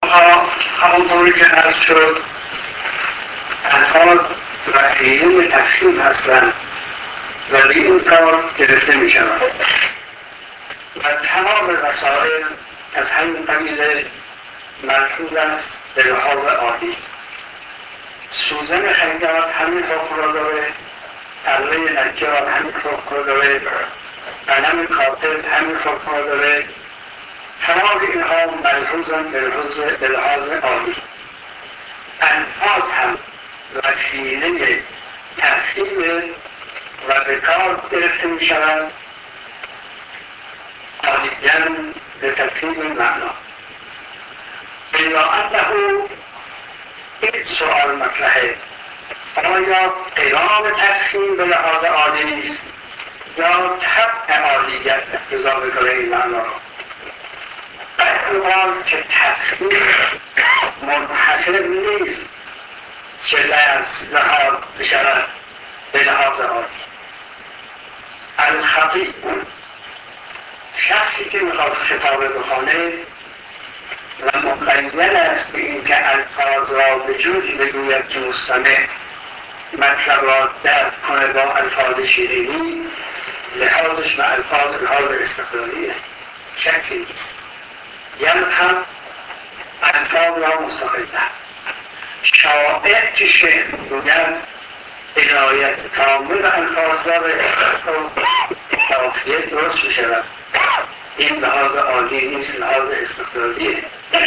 همونطوری که عرض شد الفاظ وسیله تفهیم هستند و به این کار گرفته می شوند و تمام وسایل از همین قبیل ملحوظ است به لحاظ عالی. سوزن خنجر همین حکم را داره، اره نجار همین حکم را داره، قلم کاتب همین حکم را داره. تمام اینها ملحوظند به لحاظ عالی. الفاظ هم وسیله تفهیم و به کار گرفته می شوند عالیدن به تفهیم معنا. الا انه این سؤال مطرحه، آیا قرام تفهیم به لحاظ عالی نیست یا طبع عالیت اقتضا میکنه این معنا را؟ احتمال که تفهیم منحصر نیست که لفظ لحاظ بشود به لحاظ عالی. الخطیب شخصی که میخواد خطابه بخونه و مقید است به این که الفاظ را به جوری بگوید که مستمع مطلب را درک کنه با الفاظ شیرینی، لحاظش به الفاظ لحاظ استقلالیه، شکی نیست. یلحظ الفاظ را مستقله. شاعر که شعر میگوید عنایت کامل به الفاظ را به استقلال کافیه درست میشود. این لحاظ عالی نیست، لحاظ استقلالیه.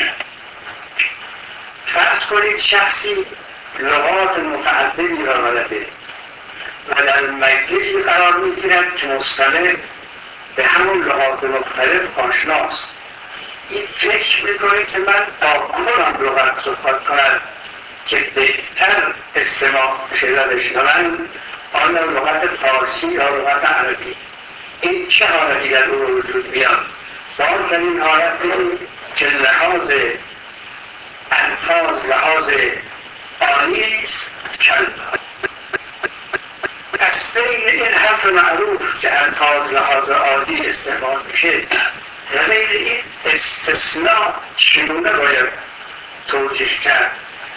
فرض کنید شخصی لغات متعددی را بلده و در مجلسی قرار میگیرد که مستمع به همون لغات مختلف آشناست. این فکر میکنه که من با کدام لغت صحبت کنم که بهتر استماع شده بشنوند، آیا لغت فارسی یا لغت عربی. این چه حالتی در او وجود میاد؟ باز در این حالت بگیم که لحاظ الفاظ لحاظ عالی است. پس بین این حرف معروف که الفاظ لحاظ عالی استعمال میشه و بین این استثناء چگونه باید توجیه کرد؟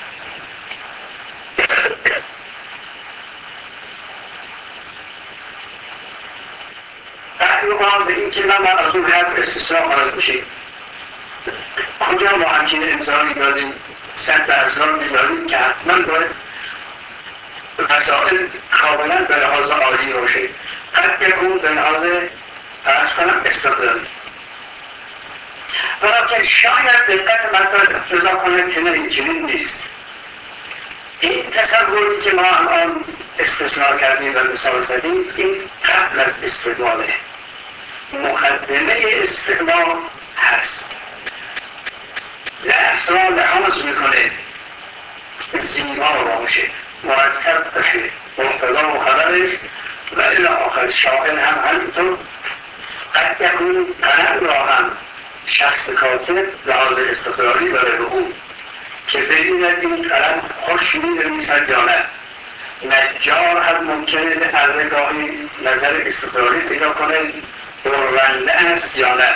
بعد به این که من از اون حرف استثناء خواهد بشیم. کجا ما همچین امضایی داریم، سطح اسراری داریم که حتما باید مسائل کاملا به لحاظ عالی باشه، قد یکون به لحاظ فرض کنم استقلالی. ولیکن شاید دقت مطلب اقتضا کنه که نه این چنین نیست. این تصوری که ما الان استثناء کردیم و مثال زدیم این قبل از استعماله، مقدمه استعمال هست. لفظ را لحاظ میکنه زیبا باشه، مرتب باشه، مقتضا و خبرش و الی آخر. شاعر هم همینطور قد یکون قلم را هم شخص کاتب لحاظ استقلالی داره به اون که ببیند این قلم خوش می‌نویسد یا نه. نجار هم ممکنه به ارگاهی نظر استقلالی پیدا کنه برونده است یا نه.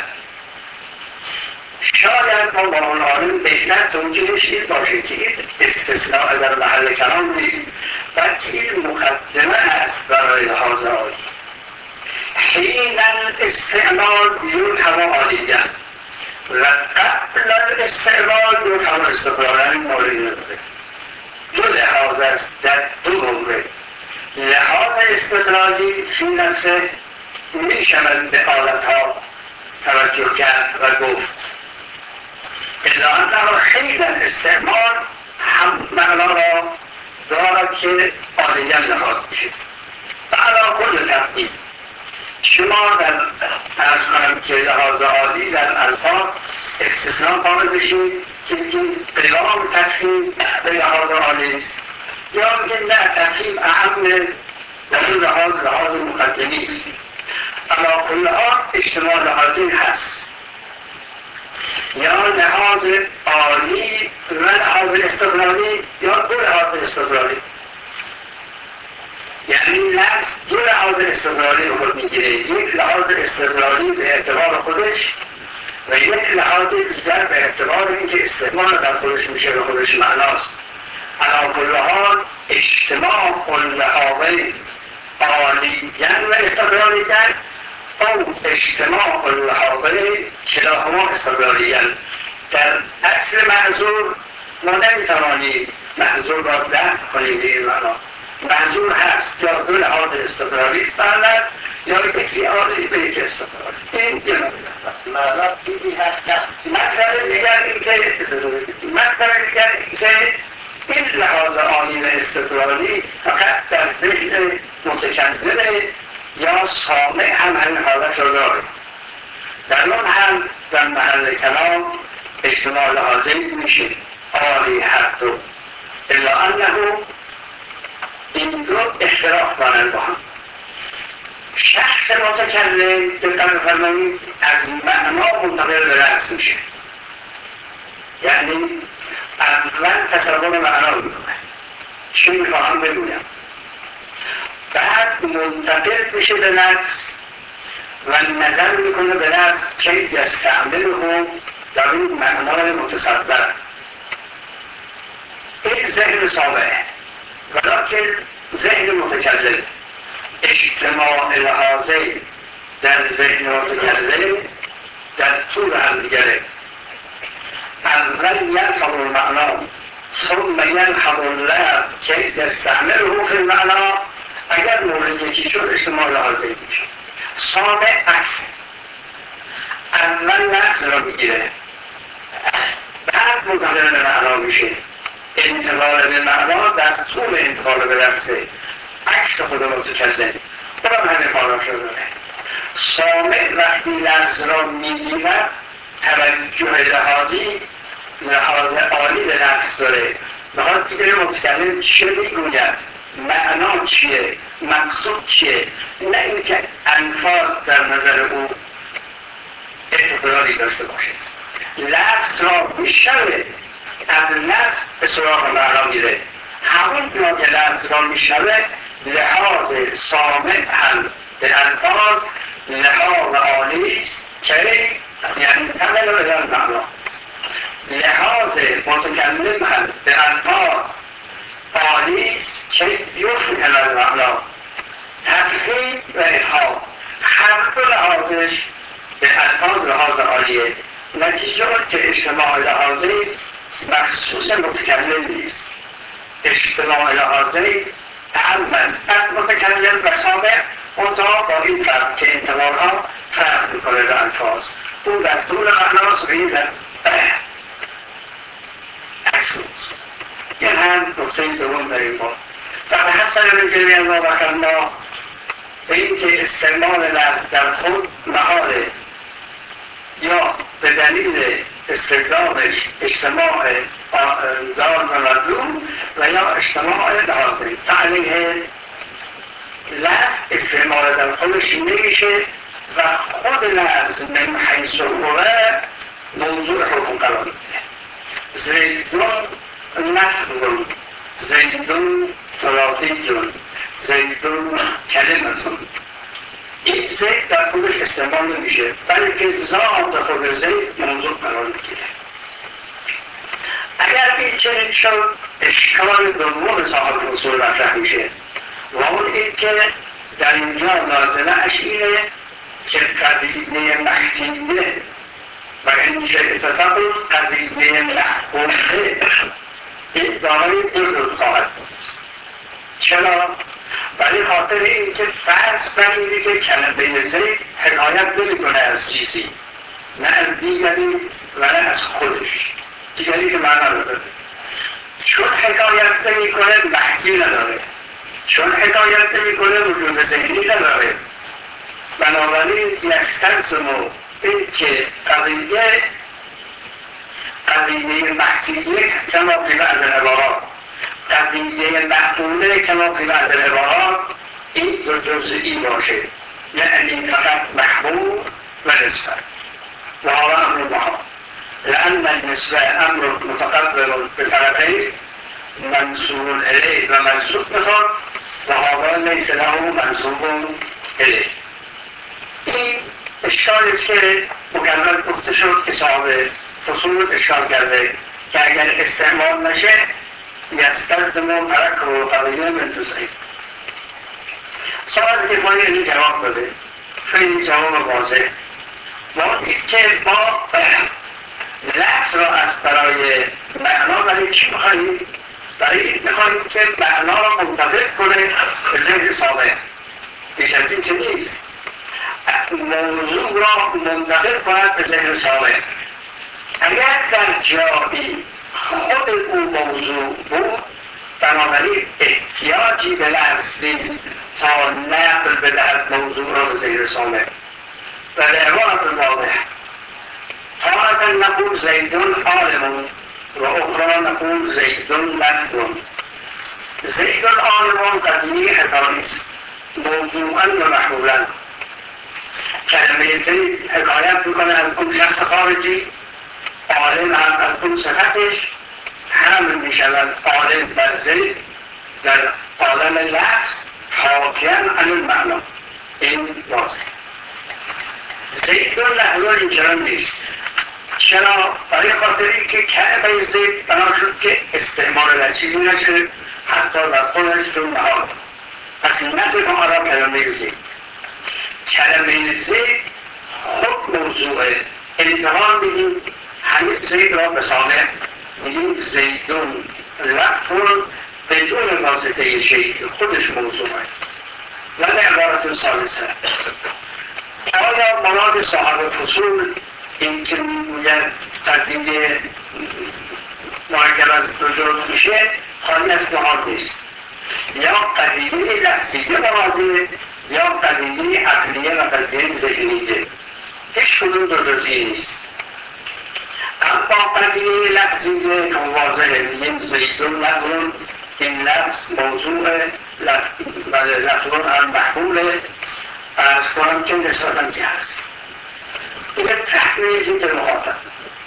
شاید ما با اون عالم بهتر توجیهش این باشه که این استثناء در محل کلام نیست، بلکه این مقدمه است برای لحاظ عالی. حین الاستعمال یلحظ عالیه و قبل الاستعمال یلحظ استقلالا. این موردی نداره. دو لحاظ است در دو مورد. لحاظ استقلالی فی نفسه می شود به آلتها توجه کرد و گفت، الا انه حین الاستعمال هم معنا را دارد که عالیه لحاظ میشه و علا کل تقدیم. شما در عرض کنم که لحاظ عالی در الفاظ استثناء قائل بشید که بگیم قرام تفهیم به لحاظ عالی است، یا بگیم نه تفهیم اهم در این لحاظ مقدمی است. اما کلها اجتماع لحاظی هست، یا لحاظ عالی و لحاظ استقلالی یا دو لحاظ استقلالی. یعنی لفظ دو لحاظ استقلالی رو خود میگیره. یک لحاظ استقلالی به اعتبار خودش و یک لحاظ دیگر به اعتبار اینکه استعمال در خودش میشه به خودش معناست. علی کل حال اجتماع اللحاظین عالیاً و استقلالیاً او اجتماع اللحاظین کلاهما استقلالیاً. در اصل محظور ما نمیتوانیم محظور را درک کنیم به این معنا. محظور هست یا دو لحاظ استقلالی است بلد یا یکی عالی به یک استقلالی. این یه مطلب چیزی هست. مطلب دیگر این که این لحاظ عالی و استقلالی فقط در ذهن متکلم یا سامع هم همین حالت را داره. در اون هم در محل کلام اجتماع لحاظین میشه عالی هر دو، الا انه این دو اختلاف دارن با هم. شخص متکلم دقت بفرمایید از معنا منتقل به لفظ میشه، یعنی اول تصور معنا میکنه چی میخواهم بگویم، بعد منتقل میشه به لفظ و نظر میکنه به لفظ که یستعمله در این معنای متصور. این ذهن سامعه، ولیکن ذهن متکلم اجتماع لحاظه در ذهن متکلم در طول هم دیگره. اول یلحظ المعنا ثم یلحظ اللفظ که یستعمله فی المعنا. اگر مورد یکی شد اجتماع لحاظه میشه. سامع عکس اول لفظ را میگیره بعد منتقل به معنا میشه. انتقال به معنا در طول انتقال به لفظه عکس خود متکلم اونم همین حالات رو داره. سامع وقتی لفظ را میگیرد توجه لحاظ عالی به لفظ داره، میخواد بگیره متکلم چه میگوید، معنا چیه، مقصود چیه، نه اینکه الفاظ در نظر او استقلالی داشته باشه. لفظ را میشنوه، از لفظ به سراغ معنا میره. همون که لفظ را میشنوه لحاظ سامع هم به الفاظ لحاظ عالی است که یعنی تمل به معنا. لحاظ متکلم هم به الفاظ عالی است که یفهم المعنا. تفهیم و افهام هر دو لحاظش به الفاظ لحاظ عالیه. نتیجه که اجتماع لحاظه مخصوص متکلم نیست. اجتماع لحاظه اهم است از متکلم و سامع، منتها با این فرق که انتقال ها فرق میکنه به الفاظ. اون در طول معناست و این در عکسوز. این هم نقطه دوم در این باب. فتحسن من جمیع ما وکرنا به این که استعمال لفظ در خود محاله یا به دلیل استلزامش اجتماع دار و مدلول و یا اجتماع لحاظه. تعلیه لفظ استعمال در خودش نمیشه و خود لفظ من حیث هو موضوع حکم قرار میده. زیدون لفظ، زیدون ثلاثیون، زیدون کلمتون. این زید در خودش استعمال نمیشه بلکه ذات خود زید موضوع قرار میگیره. اگر این چنین شد اشکال دوم صاحب اصول مطرح میشه و اون این که در اینجا لازمه اش اینه که قضیه محکیه و این چه اتفاق قضیه محکومه این دارای دو رو خواهد بود. چرا؟ برای خاطر این که فرض برینه که کلمه زید حکایت نمیکنه از چیزی، نه از دیگری و نه از خودش، دیگری که معنا نداره. چون حکایت نمیکنه محکی نداره، چون حکایت نمیکنه وجود ذهنی نداره. بنابراین یستلزم این که قضیه محکیه کما فی بعض العبارات، قضیه معقوله کما فی بعض العبارات این دو جزئی باشه، یعنی فقط محبوب و نسبت و هذا امر محال، لأن النسبة امر متقبل بطرفين منسوب الیه و منسوب میخواد و هذا لیس له منسوب الیه. این اشکالی است که مکرر گفته شد که صاحب فصول اشکال کرده که اگر استعمال نشه یستلزم ترک و قضیه منتوزهی. صاحب دفاعی این جواب داده، خیلی جواب واضح. ما که ما لفظ را از برای معنا برای چی میخواهیم؟ برای این میخواهیم که معنا را منطبق کنه به ذهن سامع. بیش از این که نیست. موضوع را منطبق کند به ذهن سامع. اگر در جایی خود او موضوع بود، بنابراین احتیاجی به لفظ نیست تا نقل بدهد موضوع را به ذهن سامع. و به عبارت واضح تارة نقول زید عالم و اخرى نقول زید لفظ. زید عالم قضیه حکامی است، موضوعا و محمولا. کلمه زید حکایت میکنه از اون شخص خارجی، عالم هم از اون صفتش حمل میشود. عالم بر زید در عالم لفظ حاکم عن المعنا. این واضح. زید لفظ اینجا نیست. چرا؟ برای خاطری که کلمه زید بنا شد که استعمال در چیزی نشد، حتی در خودش دون محال. پس نتوی آرا کلمه زید. کلمه زید خود موضوعه. انتقال میدیم همین زید را به سامع، میگیم زیدون لفظون بدون واسطه شیء، خودش موضوعه. و به عبارت ثالثه، آیا مراد صاحب فصول این که میگوید قضیه مرکب از دو جزء میشه خالی از دو حال نیست؟ یا قضیه لفظیه مراده یا قضیه عقلیه و قضیه ذهنیه. هیچ کدوم دو جزئی نیست. اما قضیه لفظیه که واضحه، میگیم زیدون لفظون، این لفظ موضوع لفظون هم محموله. از کنم که نسبتاً که هست این تحمیزی به مخاطب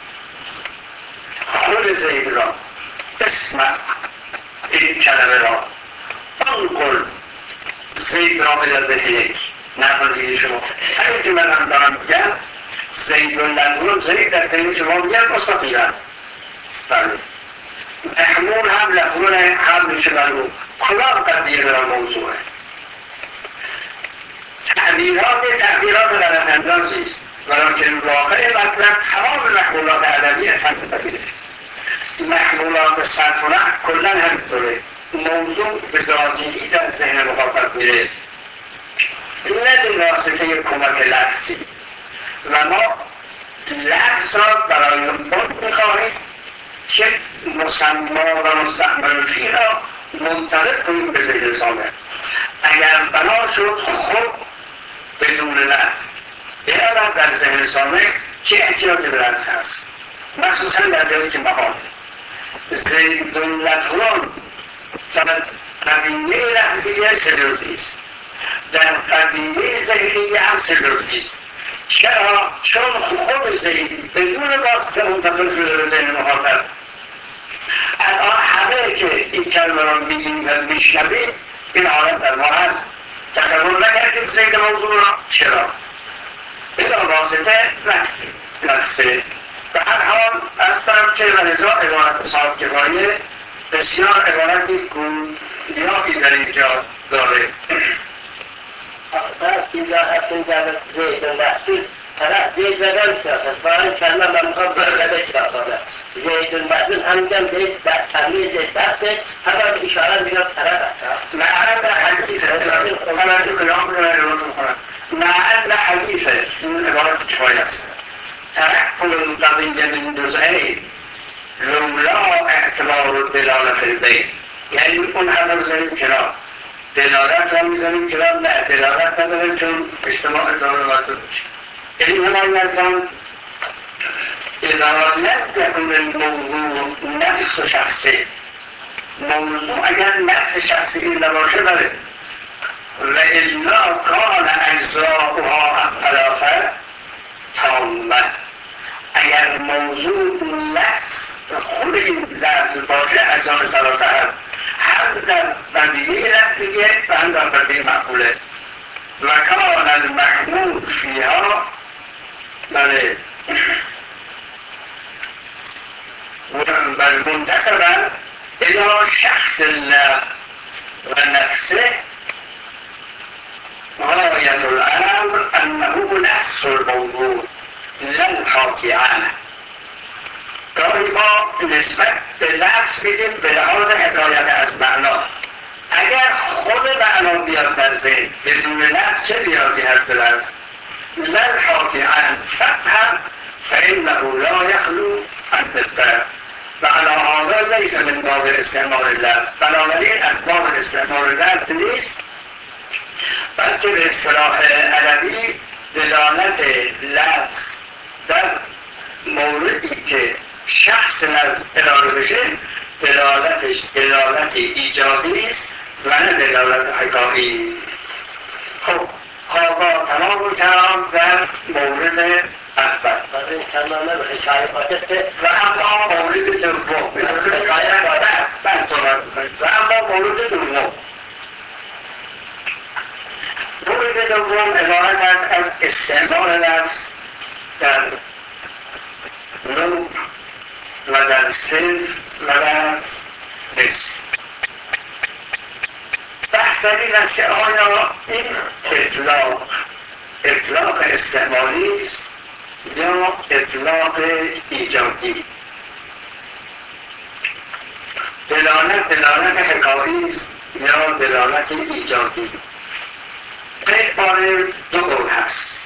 خود زید را اسم این کلمه را انقل زید را به ذهنک نقل دیگه شما. همین که من هم دارم میگم زید و لفظون، زید در ذهن شما میگم مستقیما. بله محمول هم لفظون هم میشه برو کدام قضیه را موضوعه. تعبیرات غلط اندازی است، ولیکن واقع مطلب تمام محمولات ادبی از هم ببینه. محمولات صرف و نحو کلا همینطوره. موضوع به ذاتی در ذهن مخاطب میره، نه به واسطه کمک لفظی. و ما لفظ را برای خود میخواهیم که مسما و مستعمل فیه را منطبق کنیم به ذهن سامع. اگر بنا شد خود بدون لفظ بیارد در ذهن سامع، چه احتیاج به لفظ هست؟ مخصوصا در جایی که محال زیدون لفظون فقط قضیه لفظیه سجردی است، در قضیه ذهنیه هم سجردی است. چرا؟ چون خود زید بدون واسطه منتقل شده به ذهن مخاطب. الان همه که این کلمه را میگیم و میشنویم این حالت در ما هست. تصور نکردیم زید موضوع را. چرا؟ بلا واسطه نفسه. به هر حال از طرف که ولذا عبارت صاحب کفایه بسیار عبارتی گویایی در اینجا داره. طرف اینجا هستیم جبت زید و محسوس طرف زید بدن شد از بارن کلمه من خواب برده شاقانه زید و محسوس همگم زید تمیز زید بسته همه اشاره میگم طرف هست معنا حدیثه قناعت کلام معنا حدیثه. این عبارت کفایه است. ترکل القضیه من جزئین لولا اعتبار الدلاله فی البین. یعنی اون حرف بزنیم کنار، دلالت را میزنیم کنار. نه دلالت نداریم چون اجتماع داره وقت بشه. یعنی همه نظام دلالت یکون الموضوع نفس شخصی. موضوع اگر نفس شخصی این نباشه بله. و الا کان اجزاؤها الثلاثه تامه. اگر موضوع لفظ خود این لفظ باشه اجزاء ثلاثه هست، هم در قضیه لفظیه و هم در قضیه معقوله. و کان المحمول فیها بله بل منتسبا الى شخص الله و نفسه غایت الامر انه نفس الموضوع لا الحاکی عنه. گاهی ما نسبت به لفظ میدیم به لحاظ حکایت از معنا. اگر خود معنا بیاد در ذهن بدون لفظ چه بیادی هست به لفظ؟ لا الحاکی عنه فهم فانه لا یخلو عن الدقت و علی هذا لیس من باب استعمال اللفظ. بنابراین از باب استعمال لفظ نیست، بلکه به اصطلاح عربی دلالت لفظ در موردی که شخص لفظ ارائه بشه دلالتش دلالت ایجابی است و نه دلالت حکامی. خب آقا تمام کلام در مورد اول و اما مورد دوم و اما مورد دوم مورد دوم عبارت است از استعمال لفظ در نوع و در صنف و در اسم. بحث در این است که آیا این اطلاق استعمالی است یا اطلاق ایجابی؟ دلالت حکایی است یا دلالت ایجابی؟ این باره دو قول هست.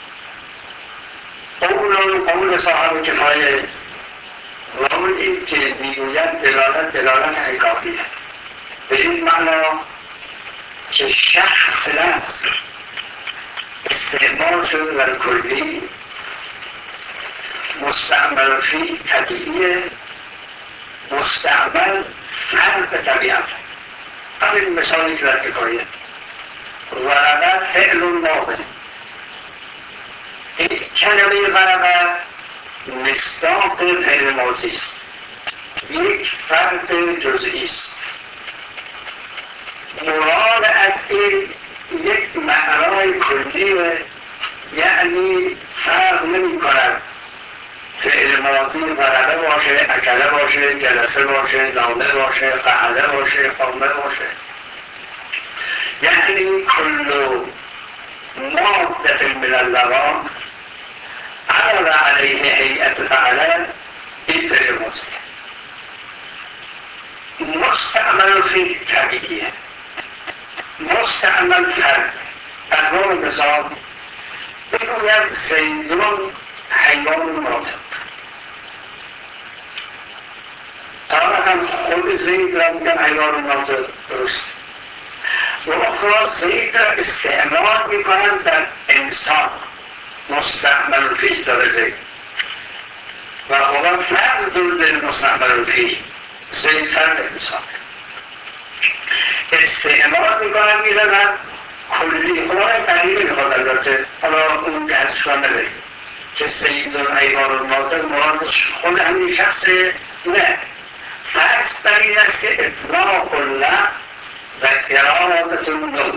قول صاحب کفایه و قولی که میگوید دلالت حکاییه، به این معنا که شخص لفظ استعمال شده در کلی مستعمل فی طبیعیه، مستعمل فرق طبیعت. همین مثالی که در کفایه ورقه فعل نابه، این کلمه ورقه مصداق فعل ماضی است، یک فرد جزئی است. مراد از این یک معنای کلیه، یعنی فرق نمی کند فعل ماضی ورقه باشه، اکله باشه، جلسه باشه، نامه باشه، قعده باشه، قامه باشه. یعنی کل مادة من اللغة عرض عليه هيئة فعلا این فعل ماضی مستعمل فی طبیعیه، مستعمل فرد. از باب مثال بگویم زیدون حیوان ناطق، طبعا خود زید را میگم حیوان ناطق درست و اخرى زید را استعمال میکنن در انسان، مستعمل فیه داره زید و خدا فرد دل مستعمل فیه، زید فرد انسان استعمال میکنن میدادن کلی. خدا این تغییر میخواد البته، حالا اون که هستش رو نداریم که سید و حیوان و ناطق مرادش خود همین شخصه. نه، فرض بر این است که اطلاق لفظ و ارادت نوع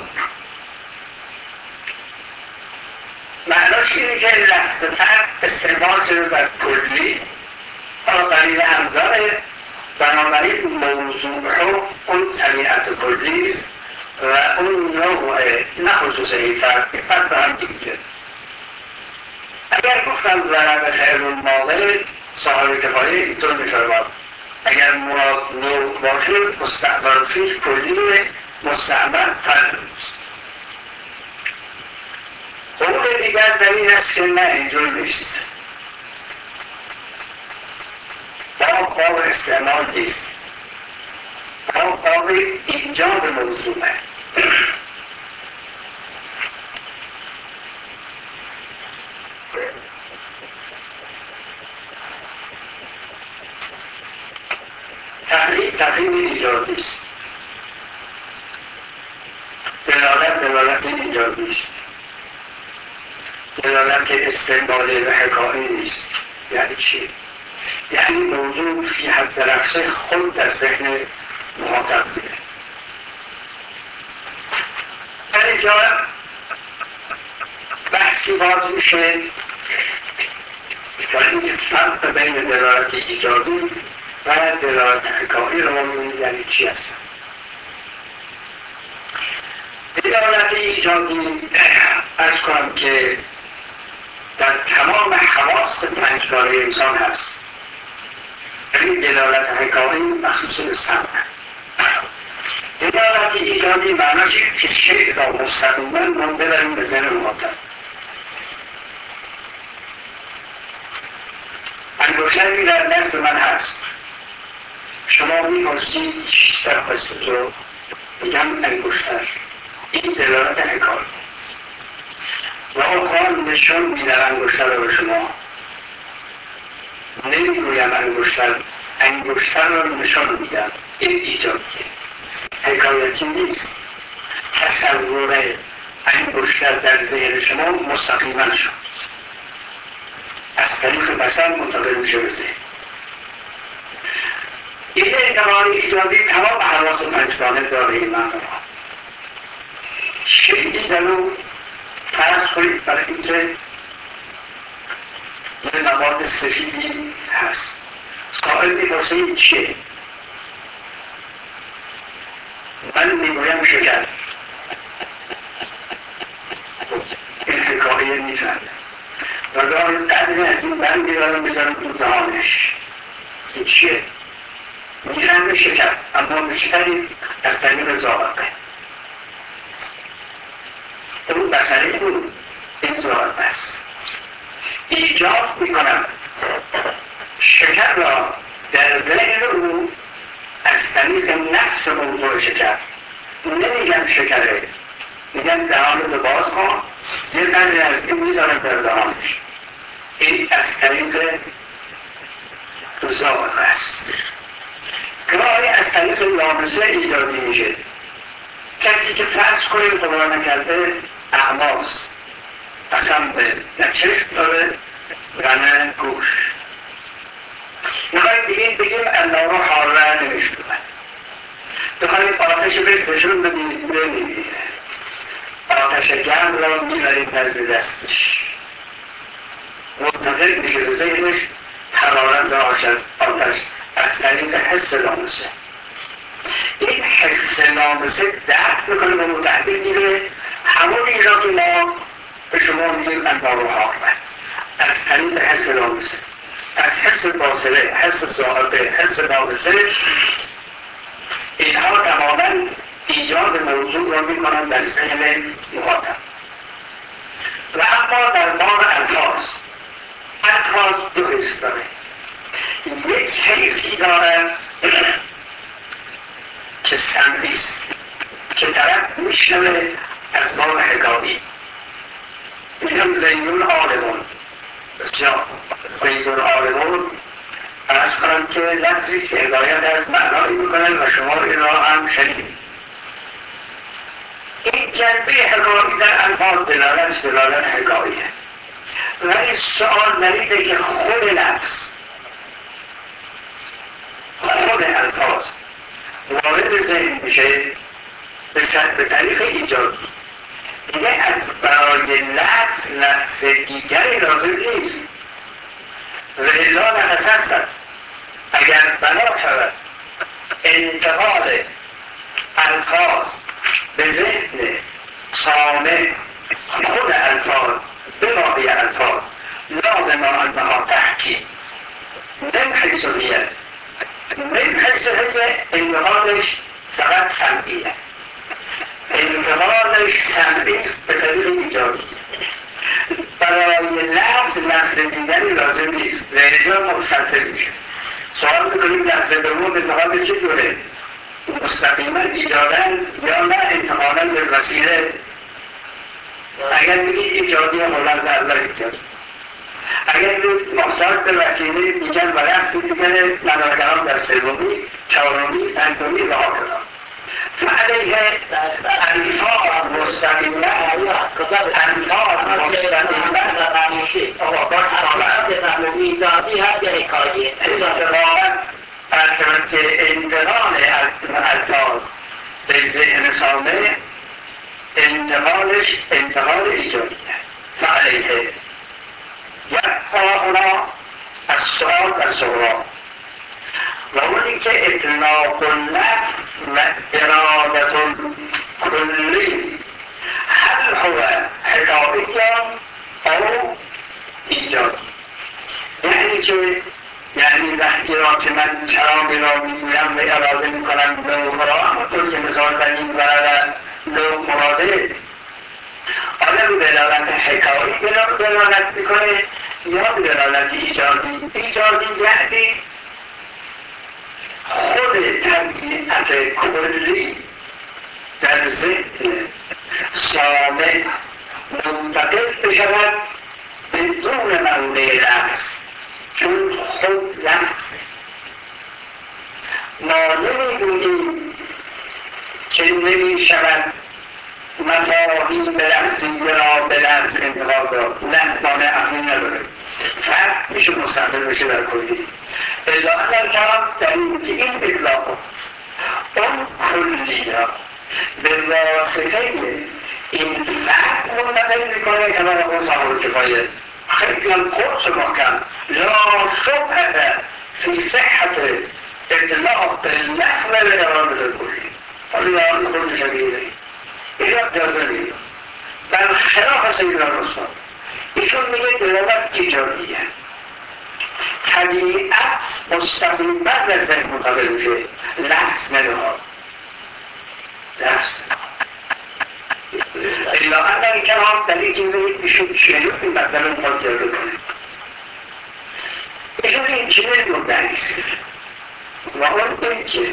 معناش اینه که لفظ فرد استعمال شده بر کلی، حالا قلیل هم داره، بنابراین موضوع اون طبیعت کلی است و اون نوع نه خصوص این فرد به هم دیگه. اگر گفتم ورق فعل الماضی صاحب کفایه اینطور میفرماد اگر مراد نوع باشه مستعمل فیه کلیه، مستعمل فرد است. قول دیگر در این است که نه اینجور نیست، باب استعمال نیست، باب ایجاد موضوعه. تقریب ایجادی است، دلالت ایجادی است، دلالت استعمالی و حکایی نیست. یعنی چی؟ یعنی موضوع فی حد نفسه خود در ذهن مخاطب میره. در اینجا بحثی باز میشه ولی اینکه فرق بین دلالت ایجادی و دلالت حکایی رو ببینید یعنی چی هست. دلالت ایجادی ارز کنم که در تمام حواس پنجگانه انسان هست، ولی دلالت حکایی مخصوص به سمع. دلالت ایجادی معناش که شیء را مستقیما ما ببریم به ذهن مخاطب. انگشتری در دست من هست، شما می‌پرسید چیست در دست تو؟ میگم انگشتر. این دلالت حکایی. و آخوان نشان میدم انگشتر رو به شما، نمیگویم انگشتر رو نشان میدم. این ایجادیه، حکایتی نیست. تصور انگشتر در ذهن شما مستقیما شد، از طریق بصر منتقل میشه به ذهن. این اعتبار ایجادی تمام حواس پنجگانه داره. این معنی شیعی در اون فرض کنید برای اینکه یه مواد سفیدی هست، سائل میپرسه این چیه؟ من میگویم شکر. این حکایه میفهمه و گاهی قدری از این برمی‌دارم میذارم تو دهانش. این چیه؟ میفهمه شکر، اما بیشتری از طریق ذائقه. اون بصری بود، این ذائقه است. ایجاد میکنم شکر را در ذهن او از طریق نفس موضوع شکر. نمیگم شکره، میگم دهانتو باز کن، یه قدری از این میذارم در دهانش. این از طریق ذائقه است. گاهی از طریق لامسه ایجادی میشه. کسی که فرض کنیم خدا نکرده اعماس، قسم به نه چشم داره و نه گوش، میخوایم بگیم الله رو حاله نمیشونه، بخوایم آتش بهشون بدیم آتش گرم را میبریم نزد دستش، منتقل میشه به ذهنش حرارت آتش از طریق حس لامسه. این حس لامسه درد میکنه به متحدل میره همون اینجا که ما به شما میگیم انوار و حاقبه از طریق حس لامسه، از حس باصره، حس ذائقه، حس لامسه، اینها تماما ایجاد موضوع را میکنن در ذهن مخاطب. و اما در باب الفاظ دو حس داره. یک حسی داره که سمعی است، که طرف میشنوه از باب حکایی. میگم زیدون عالمون، بسیار زیدون عالمون، ارز کنم که لفظی که حکایت از معنایی میکنن و شما این را هم شنید. این جنبه حکایی در الفاظ دلالت حکاییه، ولی سؤال در اینه که خود لفظ، خود الفاظ وارد ذهن میشه به طریق ایجاد. دیگه از برای لفظ دیگری لازم نیست. و الا نتسلسل، اگر بنا شود انتقال الفاظ به ذهن سامع، خود الفاظ به باقی الفاظ لا به ما انها تحکیم من حیث هیه، من حیث هیه انتقالش فقط سمعیه، انتقالش سمعی به طریق ایجادی. برای لفظ دیگری لازم نیست و اینجا مستطر میشه. سوال میکنیم لفظ دوم انتقال چطوره؟ مستقیما ایجادن یا نه انتقالا به وسیله؟ اگر بگید ایجادی لفظ اول ایجاد، اگر بگید محتاج به وسیله دیگر و لفظ دیگر مناکرام در سومی، چهارمی، پنجمی و آخرام فعلیه الفاظ مستقیمه ایجادی هست یا حکایه. اتفاقت ارشد که انتقال الفاظ به ذهن سامع انتقال ایجادیه. فعلیه یکفا اونا از سؤال در سهراب و اونی که اطلاق اللفظ و ارادت کلی هل هو حکایی او ایجادی. یعنی وقتی را که من کلامی را میگویم و اراده میکنم به مراد همونطور که مثال زنیم زنه لو مراده آیا به دلالت حکایی دلالت میکنه یا به دلالت ایجادی. ایجادی یعنی خود طبیعت کلی در ذهن سامع منتقل بشود بدون معنی لفظ، چون خود لفظه. ما نمیگوییم که نمیشود مفاهیم لفظی را به لفظ انتقال داد، نه مانع عقلی نداره، فرق میشه مستقل بشه در کلی. الا در کلام در این اطلاقات اون کلی را به واسطه این فرق منتقل میکنه که من اون صاحب کفایه خیلی هم قرص محکم لا شبهت فی صحت اطلاق اللحظ و ارادت کلی. حالا یاد خود شبیه ایراد جازه میگه بر خلاف سیدنا رستم ایشون میگه دلالت ایجابیه. طبیعت مستقیما در ذهن منتقل میشه، لفظ نمیخواد. لفظ الا اندر کلام در این جمعه ایشون چیزی این مطلب مخواد جاده کنه. ایشون این چیزی مدنیست و اون این که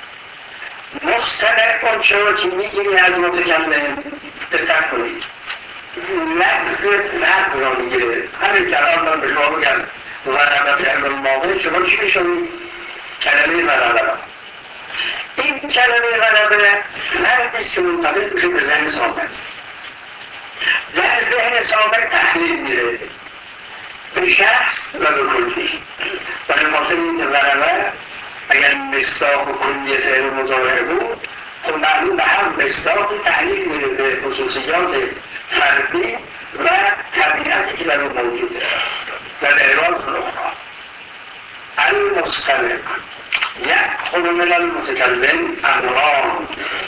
مستقر اون چرا که میگیری از متکلم دقت کنید لفظ فرد را میگیره. همین کلام من به شما بگم ورمه فعل الماضی شما چی میشونید؟ کلمه ورمه را. این کلمه ورمه فردیست که منتقل میشه به ذهن سامع. در ذهن سامع تحلیل میره به شخص و به کلی. و به خاطر این که ورمه اگر مصداق و کلی فعل مضارع بود خب معلوم به هم مصداق تحلیل میره به خصوصیات فردی و طبیعتی که در اون موجوده و اعراض الاخرى. المستمع یأخذ من المتکلم امران